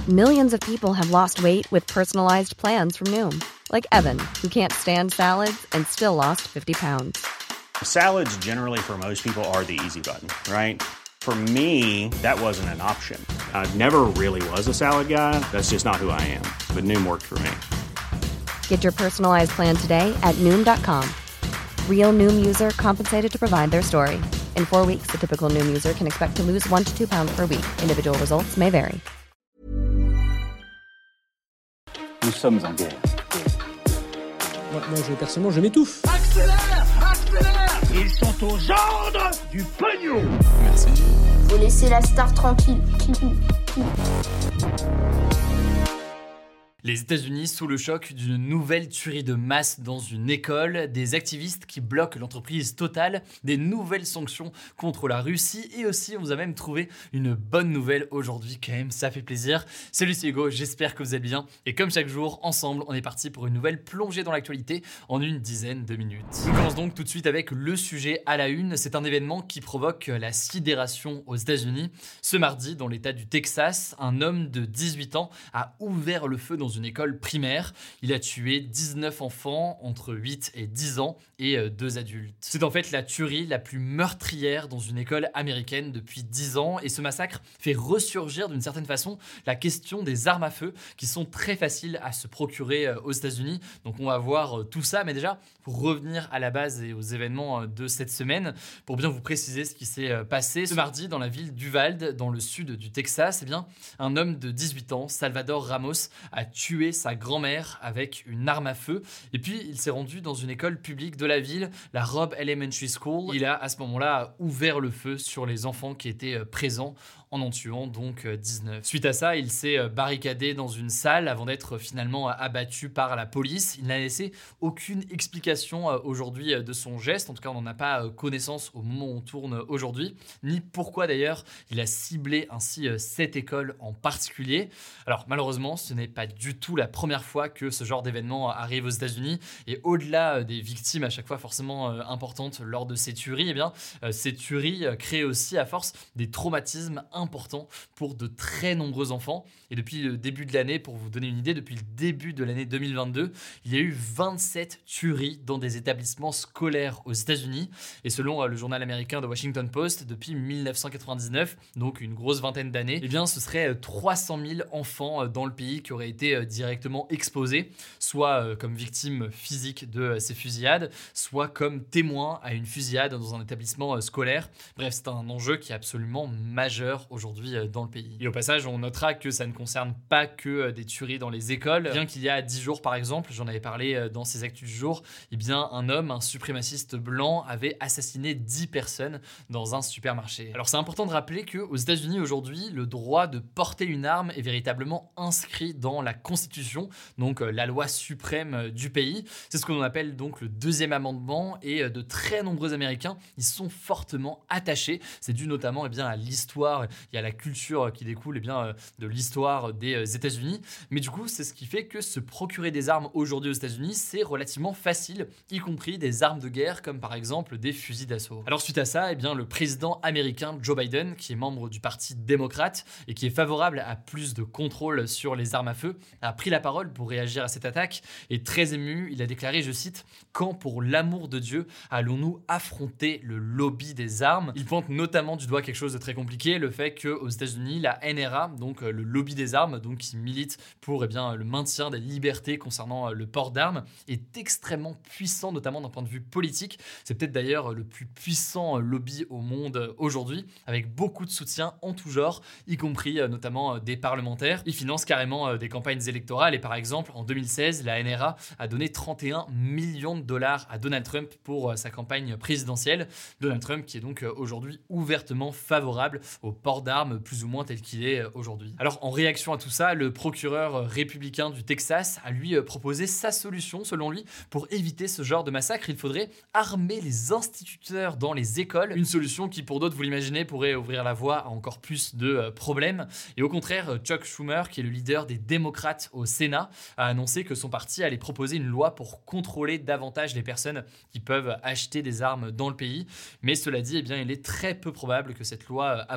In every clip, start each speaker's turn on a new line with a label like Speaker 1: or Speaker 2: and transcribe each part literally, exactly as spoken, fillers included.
Speaker 1: Millions of people have lost weight with personalized plans from Noom. Like Evan, who can't stand salads and still lost fifty pounds.
Speaker 2: Salads generally for most people are the easy button, right? For me, that wasn't an option. I never really was a salad guy. That's just not who I am. But Noom worked for me.
Speaker 1: Get your personalized plan today at Noom dot com. Real Noom user compensated to provide their story. In four weeks, the typical Noom user can expect to lose one to two pounds per week. Individual results may vary.
Speaker 3: Nous sommes en guerre.
Speaker 4: Moi, moi je, personnellement, je m'étouffe.
Speaker 5: Accélère, accélère. Ils sont aux ordres du pognon.
Speaker 3: Merci.
Speaker 6: Faut laisser la star tranquille.
Speaker 7: Les États-Unis sous le choc d'une nouvelle tuerie de masse dans une école, des activistes qui bloquent l'entreprise Total, des nouvelles sanctions contre la Russie et aussi on vous a même trouvé une bonne nouvelle aujourd'hui quand même, ça fait plaisir. Salut, c'est Hugo, j'espère que vous allez bien et comme chaque jour, ensemble, on est parti pour une nouvelle plongée dans l'actualité en une dizaine de minutes. On commence donc tout de suite avec le sujet à la une. C'est un événement qui provoque la sidération aux États-Unis. Ce mardi, dans l'état du Texas, un homme de dix-huit ans a ouvert le feu dans une école primaire. Il a tué dix-neuf enfants entre huit et dix ans et deux adultes. C'est en fait la tuerie la plus meurtrière dans une école américaine depuis dix ans et ce massacre fait ressurgir d'une certaine façon la question des armes à feu qui sont très faciles à se procurer aux États-Unis. Donc on va voir tout ça, mais déjà pour revenir à la base et aux événements de cette semaine, pour bien vous préciser ce qui s'est passé ce mardi dans la ville d'Uvalde, dans le sud du Texas, eh bien, un homme de dix-huit ans, Salvador Ramos, a tué sa grand-mère avec une arme à feu. Et puis, il s'est rendu dans une école publique de la ville, la Robb Elementary School. Il a, à ce moment-là, ouvert le feu sur les enfants qui étaient présents en en tuant donc dix-neuf. Suite à ça, il s'est barricadé dans une salle avant d'être finalement abattu par la police. Il n'a laissé aucune explication aujourd'hui de son geste. En tout cas, on n'en a pas connaissance au moment où on tourne aujourd'hui, ni pourquoi d'ailleurs il a ciblé ainsi cette école en particulier. Alors malheureusement, ce n'est pas du tout la première fois que ce genre d'événement arrive aux États-Unis et au-delà des victimes à chaque fois forcément importantes lors de ces tueries, eh bien, ces tueries créent aussi à force des traumatismes importants pour de très nombreux enfants. Et depuis le début de l'année, pour vous donner une idée, depuis le début de l'année deux mille vingt-deux, il y a eu vingt-sept tueries dans des établissements scolaires aux États-Unis. Et selon le journal américain The Washington Post, depuis dix-neuf cent quatre-vingt-dix-neuf, donc une grosse vingtaine d'années, eh bien, ce serait trois cent mille enfants dans le pays qui auraient été directement exposés, soit comme victimes physiques de ces fusillades, soit comme témoins à une fusillade dans un établissement scolaire. Bref, c'est un enjeu qui est absolument majeur aujourd'hui dans le pays. Et au passage, on notera que ça ne concerne pas que des tueries dans les écoles. Bien qu'il y a dix jours, par exemple, j'en avais parlé dans ces actus du jour, eh bien, un homme, un suprémaciste blanc, avait assassiné dix personnes dans un supermarché. Alors, c'est important de rappeler qu'aux États-Unis, aujourd'hui, le droit de porter une arme est véritablement inscrit dans la Constitution, donc la loi suprême du pays. C'est ce qu'on appelle donc le deuxième amendement et de très nombreux Américains y sont fortement attachés. C'est dû notamment eh bien, à l'histoire il y a la culture qui découle eh bien, de l'histoire des États-Unis. Mais du coup, c'est ce qui fait que se procurer des armes aujourd'hui aux États-Unis, c'est relativement facile, y compris des armes de guerre, comme par exemple des fusils d'assaut. Alors suite à ça, eh bien, le président américain Joe Biden, qui est membre du Parti démocrate et qui est favorable à plus de contrôle sur les armes à feu, a pris la parole pour réagir à cette attaque. Et très ému, il a déclaré, je cite, « Quand, pour l'amour de Dieu, allons-nous affronter le lobby des armes ?» Il pointe notamment du doigt quelque chose de très compliqué, le fait qu'aux États-Unis, la N R A, donc le lobby des armes, donc qui milite pour eh bien, le maintien des libertés concernant le port d'armes, est extrêmement puissant, notamment d'un point de vue politique. C'est peut-être d'ailleurs le plus puissant lobby au monde aujourd'hui, avec beaucoup de soutien en tout genre, y compris notamment des parlementaires. Ils financent carrément des campagnes électorales et par exemple, en deux mille seize, la N R A a donné trente et un millions de dollars à Donald Trump pour sa campagne présidentielle. Donald Trump qui est donc aujourd'hui ouvertement favorable au port d'armes plus ou moins tel qu'il est aujourd'hui. Alors en réaction à tout ça, le procureur républicain du Texas a lui proposé sa solution selon lui pour éviter ce genre de massacre. Il faudrait armer les instituteurs dans les écoles, une solution qui pour d'autres, vous l'imaginez, pourrait ouvrir la voie à encore plus de problèmes. Et au contraire, Chuck Schumer, qui est le leader des démocrates au Sénat, a annoncé que son parti allait proposer une loi pour contrôler davantage les personnes qui peuvent acheter des armes dans le pays. Mais cela dit, eh bien, il est très peu probable que cette loi aboutisse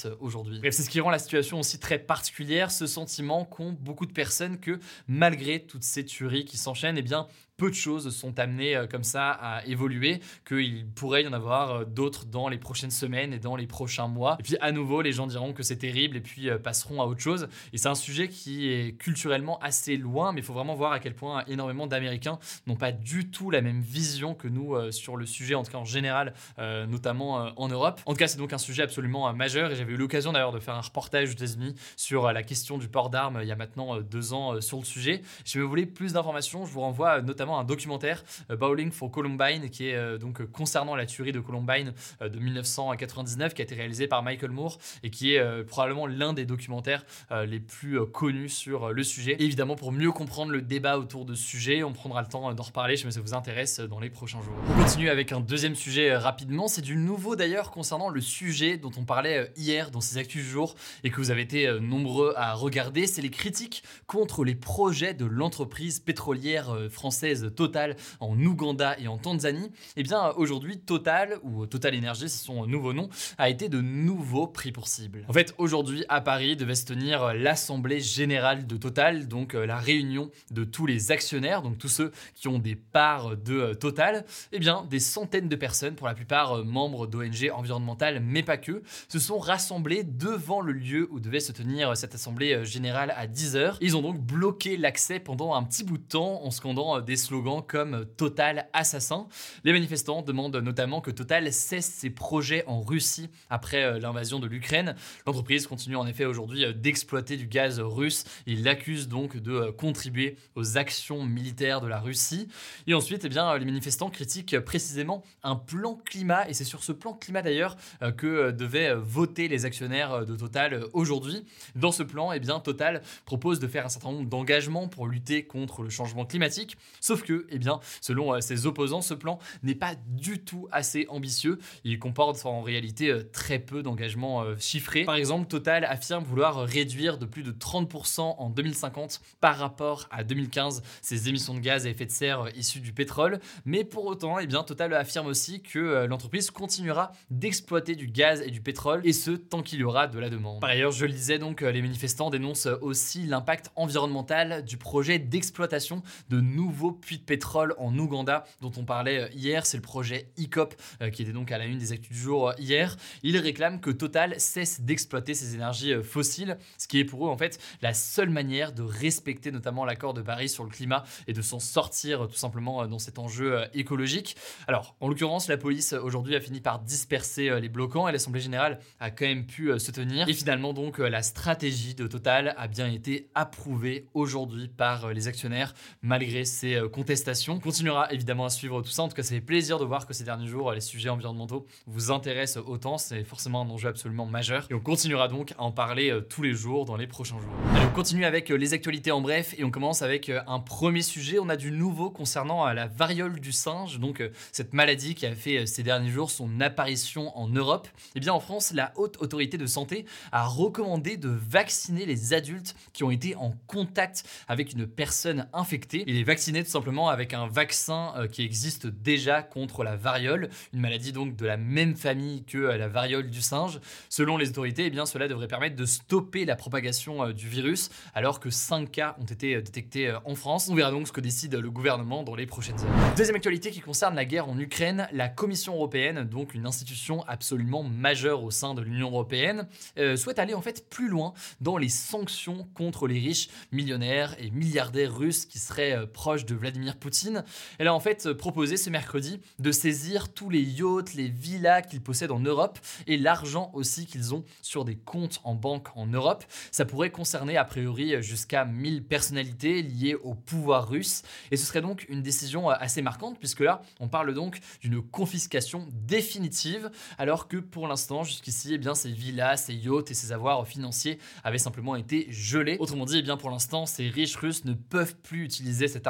Speaker 7: passe aujourd'hui. Bref, c'est ce qui rend la situation aussi très particulière, ce sentiment qu'ont beaucoup de personnes que malgré toutes ces tueries qui s'enchaînent, eh bien peu de choses sont amenées euh, comme ça à évoluer, qu'il pourrait y en avoir euh, d'autres dans les prochaines semaines et dans les prochains mois. Et puis à nouveau, les gens diront que c'est terrible et puis euh, passeront à autre chose. Et c'est un sujet qui est culturellement assez loin, mais il faut vraiment voir à quel point énormément d'Américains n'ont pas du tout la même vision que nous euh, sur le sujet, en tout cas en général, euh, notamment euh, en Europe. En tout cas, c'est donc un sujet absolument euh, majeur et j'avais eu l'occasion d'ailleurs de faire un reportage aux États-Unis sur euh, la question du port d'armes euh, il y a maintenant euh, deux ans euh, sur le sujet. Si vous voulez plus d'informations, je vous renvoie euh, notamment un documentaire euh, Bowling for Columbine qui est euh, donc euh, concernant la tuerie de Columbine euh, de dix-neuf cent quatre-vingt-dix-neuf qui a été réalisé par Michael Moore et qui est euh, probablement l'un des documentaires euh, les plus euh, connus sur euh, le sujet. Et évidemment, pour mieux comprendre le débat autour de ce sujet, on prendra le temps euh, d'en reparler si ça vous intéresse euh, dans les prochains jours. On continue avec un deuxième sujet euh, rapidement. C'est du nouveau d'ailleurs concernant le sujet dont on parlait euh, hier dans ces actus du jour et que vous avez été euh, nombreux à regarder. C'est les critiques contre les projets de l'entreprise pétrolière euh, française Total en Ouganda et en Tanzanie. Et bien aujourd'hui, Total, ou Total Energy, c'est son nouveau nom, a été de nouveau pris pour cible. En fait, aujourd'hui à Paris devait se tenir l'assemblée générale de Total, donc la réunion de tous les actionnaires, donc tous ceux qui ont des parts de Total. Et bien des centaines de personnes, pour la plupart membres d'O N G environnementales, mais pas que, se sont rassemblés devant le lieu où devait se tenir cette assemblée générale à dix heures. Ils ont donc bloqué l'accès pendant un petit bout de temps en scandant des slogans comme Total assassin. Les manifestants demandent notamment que Total cesse ses projets en Russie après l'invasion de l'Ukraine. L'entreprise continue en effet aujourd'hui d'exploiter du gaz russe. Ils l'accusent donc de contribuer aux actions militaires de la Russie. Et ensuite, eh bien, les manifestants critiquent précisément un plan climat, et c'est sur ce plan climat d'ailleurs que devaient voter les actionnaires de Total aujourd'hui. Dans ce plan, eh bien, Total propose de faire un certain nombre d'engagements pour lutter contre le changement climatique. Sauf que, eh bien, selon euh, ses opposants, ce plan n'est pas du tout assez ambitieux. Il comporte en réalité euh, très peu d'engagements euh, chiffrés. Par exemple, Total affirme vouloir réduire de plus de trente pour cent en deux mille cinquante par rapport à deux mille quinze ses émissions de gaz à effet de serre euh, issues du pétrole. Mais pour autant, eh bien, Total affirme aussi que euh, l'entreprise continuera d'exploiter du gaz et du pétrole, et ce, tant qu'il y aura de la demande. Par ailleurs, je le disais, donc, euh, les manifestants dénoncent aussi l'impact environnemental du projet d'exploitation de nouveaux puits de pétrole en Ouganda dont on parlait hier. C'est le projet I C O P euh, qui était donc à la une des actus du jour euh, hier. Ils réclament que Total cesse d'exploiter ces énergies euh, fossiles, ce qui est pour eux en fait la seule manière de respecter notamment l'accord de Paris sur le climat et de s'en sortir euh, tout simplement euh, dans cet enjeu euh, écologique. Alors en l'occurrence, la police euh, aujourd'hui a fini par disperser euh, les bloquants et l'Assemblée générale a quand même pu euh, se tenir. Et finalement donc euh, la stratégie de Total a bien été approuvée aujourd'hui par euh, les actionnaires malgré ces euh, contestations. On continuera évidemment à suivre tout ça. En tout cas, ça fait plaisir de voir que ces derniers jours, les sujets environnementaux vous intéressent autant. C'est forcément un enjeu absolument majeur. Et on continuera donc à en parler euh, tous les jours dans les prochains jours. Allez, on continue avec euh, les actualités en bref et on commence avec euh, un premier sujet. On a du nouveau concernant euh, la variole du singe, donc euh, cette maladie qui a fait euh, ces derniers jours son apparition en Europe. Et bien en France, la Haute Autorité de Santé a recommandé de vacciner les adultes qui ont été en contact avec une personne infectée et les vacciner tout simplement avec un vaccin euh, qui existe déjà contre la variole, une maladie donc de la même famille que euh, la variole du singe. Selon les autorités, eh bien, cela devrait permettre de stopper la propagation euh, du virus, alors que cinq cas ont été euh, détectés euh, en France. On verra donc ce que décide le gouvernement dans les prochaines heures. Deuxième actualité qui concerne la guerre en Ukraine, la Commission européenne, donc une institution absolument majeure au sein de l'Union européenne, euh, souhaite aller en fait plus loin dans les sanctions contre les riches millionnaires et milliardaires russes qui seraient euh, proches de Vladimir Poutine. Elle a en fait proposé ce mercredi de saisir tous les yachts, les villas qu'ils possèdent en Europe et l'argent aussi qu'ils ont sur des comptes en banque en Europe. Ça pourrait concerner a priori jusqu'à mille personnalités liées au pouvoir russe et ce serait donc une décision assez marquante puisque là on parle donc d'une confiscation définitive alors que pour l'instant jusqu'ici eh bien, ces villas, ces yachts et ces avoirs financiers avaient simplement été gelés. Autrement dit, eh bien, pour l'instant ces riches russes ne peuvent plus utiliser cet argent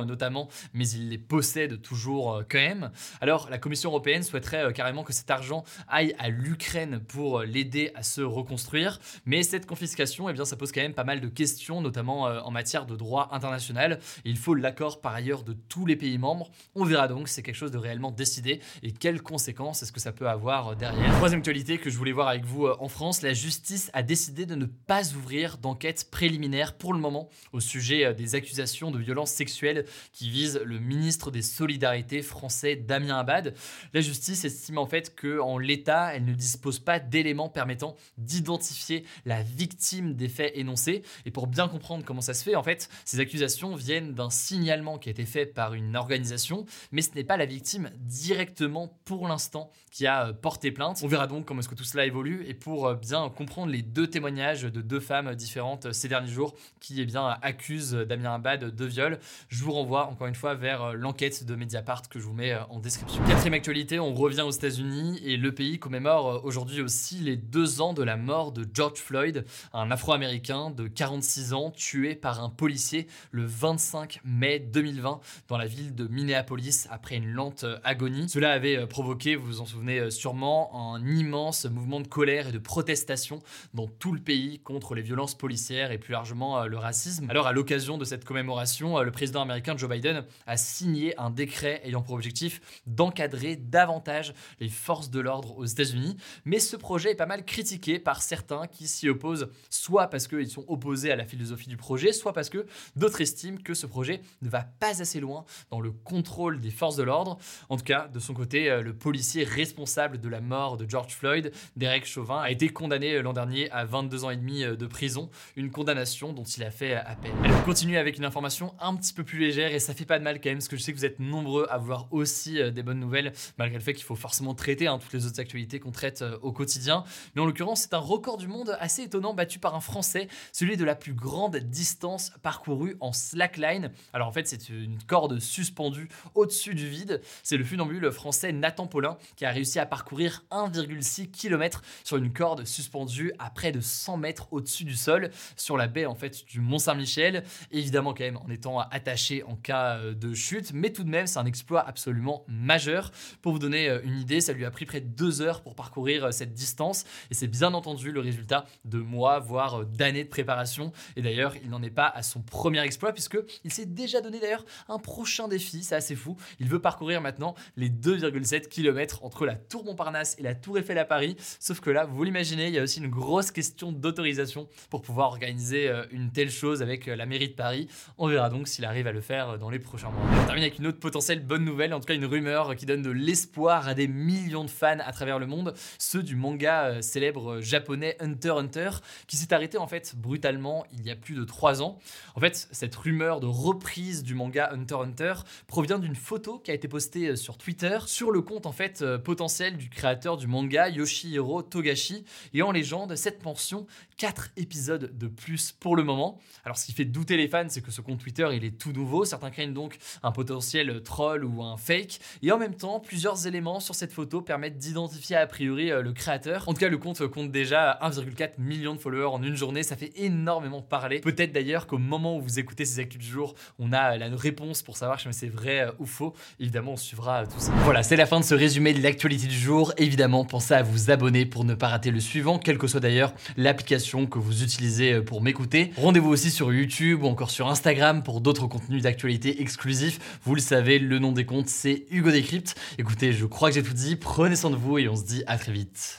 Speaker 7: notamment, mais il les possède toujours euh, quand même. Alors la Commission européenne souhaiterait euh, carrément que cet argent aille à l'Ukraine pour euh, l'aider à se reconstruire, mais cette confiscation, eh bien, ça pose quand même pas mal de questions, notamment euh, en matière de droit international. Et il faut l'accord par ailleurs de tous les pays membres. On verra donc si c'est quelque chose de réellement décidé et quelles conséquences est-ce que ça peut avoir derrière. Troisième actualité que je voulais voir avec vous en France, la justice a décidé de ne pas ouvrir d'enquête préliminaire pour le moment au sujet des accusations de violences sexuelles qui visent le ministre des Solidarités français Damien Abad. La justice estime en fait qu'en l'état, elle ne dispose pas d'éléments permettant d'identifier la victime des faits énoncés. Et pour bien comprendre comment ça se fait, en fait, ces accusations viennent d'un signalement qui a été fait par une organisation, mais ce n'est pas la victime directement pour l'instant qui a porté plainte. On verra donc comment est-ce que tout cela évolue et pour bien comprendre les deux témoignages de deux femmes différentes ces derniers jours qui eh bien, accusent Damien Abad de viol, je vous renvoie encore une fois vers l'enquête de Mediapart que je vous mets en description. Quatrième actualité, on revient aux États-Unis et le pays commémore aujourd'hui aussi les deux ans de la mort de George Floyd, un Afro-Américain de quarante-six ans tué par un policier le vingt-cinq mai deux mille vingt dans la ville de Minneapolis après une lente agonie. Cela avait provoqué, vous vous en souvenez sûrement, un immense mouvement de colère et de protestation dans tout le pays contre les violences policières et plus largement le racisme. Alors à l'occasion de cette commémoration, le président américain Joe Biden a signé un décret ayant pour objectif d'encadrer davantage les forces de l'ordre aux États-Unis. Mais ce projet est pas mal critiqué par certains qui s'y opposent, soit parce qu'ils sont opposés à la philosophie du projet, soit parce que d'autres estiment que ce projet ne va pas assez loin dans le contrôle des forces de l'ordre. En tout cas, de son côté, le policier responsable de la mort de George Floyd, Derek Chauvin, a été condamné l'an dernier à vingt-deux ans et demi de prison, une condamnation dont il a fait appel. Allez, on continue avec une information un petit peu plus légère et ça fait pas de mal quand même, parce que je sais que vous êtes nombreux à vouloir aussi des bonnes nouvelles, malgré le fait qu'il faut forcément traiter hein, toutes les autres actualités qu'on traite au quotidien. Mais en l'occurrence, c'est un record du monde assez étonnant battu par un Français, celui de la plus grande distance parcourue en slackline. Alors en fait, c'est une corde suspendue au-dessus du vide. C'est le funambule français Nathan Paulin qui a réussi à parcourir un virgule six kilomètres sur une corde suspendue à près de cent mètres au-dessus du sol, sur la baie en fait du Mont-Saint-Michel. Évidemment quand même en étant attaché en cas de chute, mais tout de même c'est un exploit absolument majeur. Pour vous donner une idée, ça lui a pris près de deux heures pour parcourir cette distance et c'est bien entendu le résultat de mois, voire d'années de préparation. Et d'ailleurs, il n'en est pas à son premier exploit puisqu'il s'est déjà donné d'ailleurs un prochain défi, c'est assez fou. Il veut parcourir maintenant les deux virgule sept kilomètres entre la Tour Montparnasse et la Tour Eiffel à Paris. Sauf que là, vous l'imaginez, il y a aussi une grosse question d'autorisation pour pouvoir organiser une telle chose avec la mairie de Paris. On verra donc s'il arrive à le faire dans les prochains mois. On termine avec une autre potentielle bonne nouvelle, en tout cas une rumeur qui donne de l'espoir à des millions de fans à travers le monde, ceux du manga célèbre japonais Hunter x Hunter, qui s'est arrêté en fait brutalement il y a plus de trois ans. En fait, cette rumeur de reprise du manga Hunter x Hunter provient d'une photo qui a été postée sur Twitter sur le compte en fait potentiel du créateur du manga Yoshihiro Togashi, et en légende cette mention quatre épisodes de plus pour le moment. Alors ce qui fait douter les fans, c'est que ce compte Twitter il est tout nouveau, certains craignent donc un potentiel troll ou un fake, et en même temps plusieurs éléments sur cette photo permettent d'identifier a priori le créateur. En tout cas le compte compte déjà un virgule quatre million de followers en une journée, ça fait énormément parler. Peut-être d'ailleurs qu'au moment où vous écoutez ces actus du jour, on a la réponse pour savoir si c'est vrai ou faux. Évidemment on suivra tout ça. Voilà, c'est la fin de ce résumé de l'actualité du jour. Évidemment pensez à vous abonner pour ne pas rater le suivant, quelle que soit d'ailleurs l'application que vous utilisez pour m'écouter. Rendez-vous aussi sur YouTube ou encore sur Instagram pour d'autres contenus d'actualité exclusifs. Vous le savez, le nom des comptes c'est Hugo Décrypte. Écoutez, je crois que j'ai tout dit, prenez soin de vous et on se dit à très vite.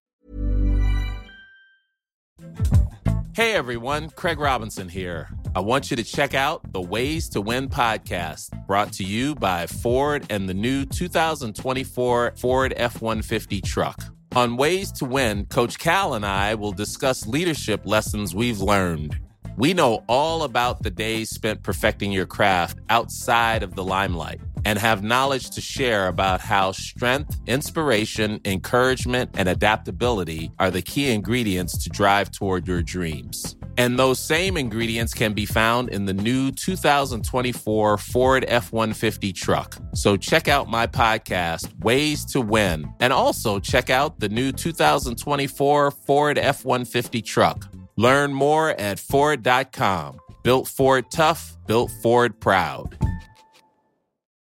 Speaker 8: Hey everyone, Craig Robinson here. I want you to check out the Ways to Win podcast, brought to you by Ford and the new two thousand twenty-four Ford F one fifty truck. On Ways to Win, Coach Cal and I will discuss leadership lessons we've learned. We know all about the days spent perfecting your craft outside of the limelight and have knowledge to share about how strength, inspiration, encouragement, and adaptability are the key ingredients to drive toward your dreams. And those same ingredients can be found in the new two thousand twenty-four Ford F one fifty truck. So check out my podcast, Ways to Win, and also check out the new two thousand twenty-four Ford F one fifty truck. Learn more at Ford dot com. Built Ford tough, built Ford proud.